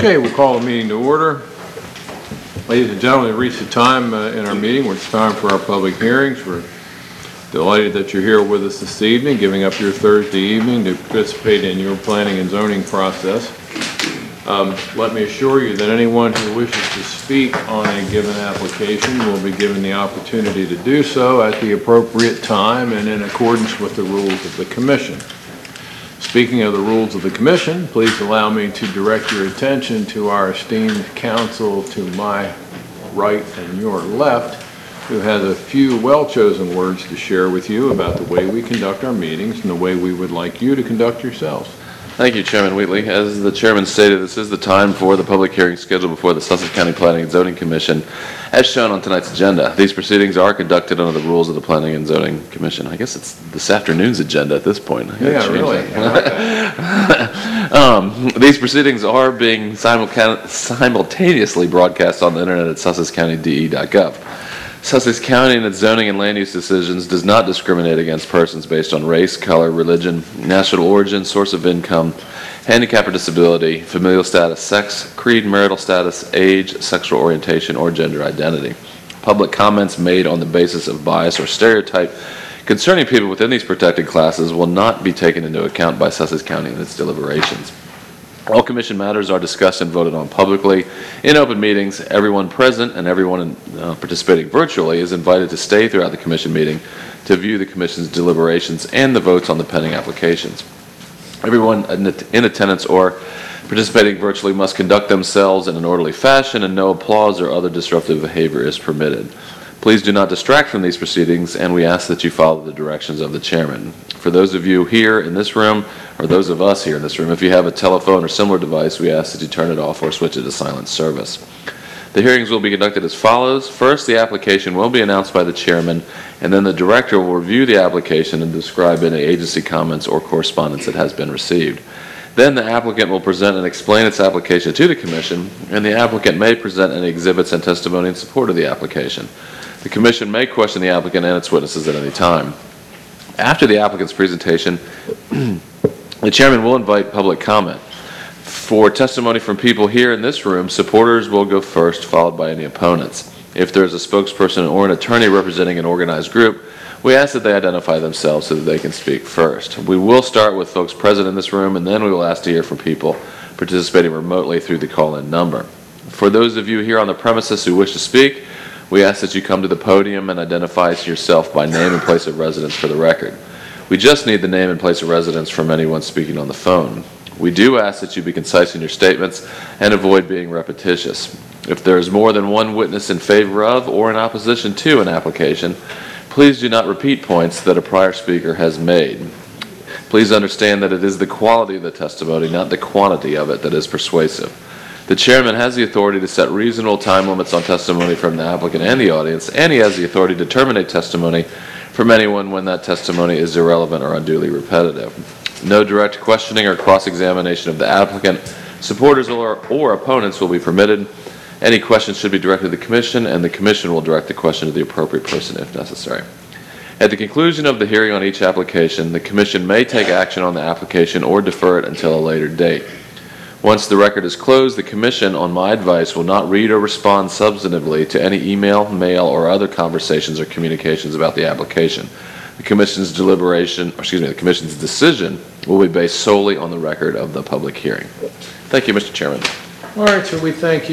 Okay, we'll call the meeting to order. Ladies and gentlemen, we've reached the time in our meeting where it's time for our public hearings. We're delighted that you're here with us this evening, giving up your Thursday evening to participate in your planning and zoning process. Let me assure you that anyone who wishes to speak on a given application will be given the opportunity to do so at the appropriate time and in accordance with the rules of the Commission. Speaking of the rules of the Commission, please allow me to direct your attention to our esteemed counsel to my right and your left, who has a few well-chosen words to share with you about the way we conduct our meetings and the way we would like you to conduct yourselves. Thank you, Chairman Wheatley. As the Chairman stated, this is the time for the public hearing scheduled before the Sussex County Planning and Zoning Commission, as shown on tonight's agenda. These proceedings are conducted under the rules of the Planning and Zoning Commission. I guess it's this afternoon's agenda at this point. Yeah, really. These proceedings are being simultaneously broadcast on the internet at sussexcountyde.gov. Sussex County in its zoning and land use decisions does not discriminate against persons based on race, color, religion, national origin, source of income, handicap or disability, familial status, sex, creed, marital status, age, sexual orientation, or gender identity. Public comments made on the basis of bias or stereotype concerning people within these protected classes will not be taken into account by Sussex County in its deliberations. All Commission matters are discussed and voted on publicly in open meetings. Everyone present and everyone participating virtually is invited to stay throughout the Commission meeting to view the Commission's deliberations and the votes on the pending applications. Everyone in attendance or participating virtually must conduct themselves in an orderly fashion, and no applause or other disruptive behavior is permitted. Please do not distract from these proceedings, and we ask that you follow the directions of the Chairman. For those of you here in this room, or those of us here in this room, if you have a telephone or similar device, we ask that you turn it off or switch it to silent service. The hearings will be conducted as follows. First, the application will be announced by the Chairman, and then the Director will review the application and describe any agency comments or correspondence that has been received. Then the applicant will present and explain its application to the Commission, and the applicant may present any exhibits and testimony in support of the application. The Commission may question the applicant and its witnesses at any time. After the applicant's presentation, the Chairman will invite public comment. For testimony from people here in this room, supporters will go first, followed by any opponents. If there is a spokesperson or an attorney representing an organized group, we ask that they identify themselves so that they can speak first. We will start with folks present in this room, and then we will ask to hear from people participating remotely through the call-in number. For those of you here on the premises who wish to speak, we ask that you come to the podium and identify yourself by name and place of residence for the record. We just need the name and place of residence from anyone speaking on the phone. We do ask that you be concise in your statements and avoid being repetitious. If there is more than one witness in favor of or in opposition to an application, please do not repeat points that a prior speaker has made. Please understand that it is the quality of the testimony, not the quantity of it, that is persuasive. The Chairman has the authority to set reasonable time limits on testimony from the applicant and the audience, and he has the authority to terminate testimony from anyone when that testimony is irrelevant or unduly repetitive. No direct questioning or cross-examination of the applicant, supporters, or opponents will be permitted. Any questions should be directed to the Commission, and the Commission will direct the question to the appropriate person if necessary. At the conclusion of the hearing on each application, the Commission may take action on the application or defer it until a later date. Once the record is closed, the Commission, on my advice, will not read or respond substantively to any email, mail, or other conversations or communications about the application. The Commission's the Commission's decision will be based solely on the record of the public hearing. Thank you, Mr. Chairman. All right, so we thank you.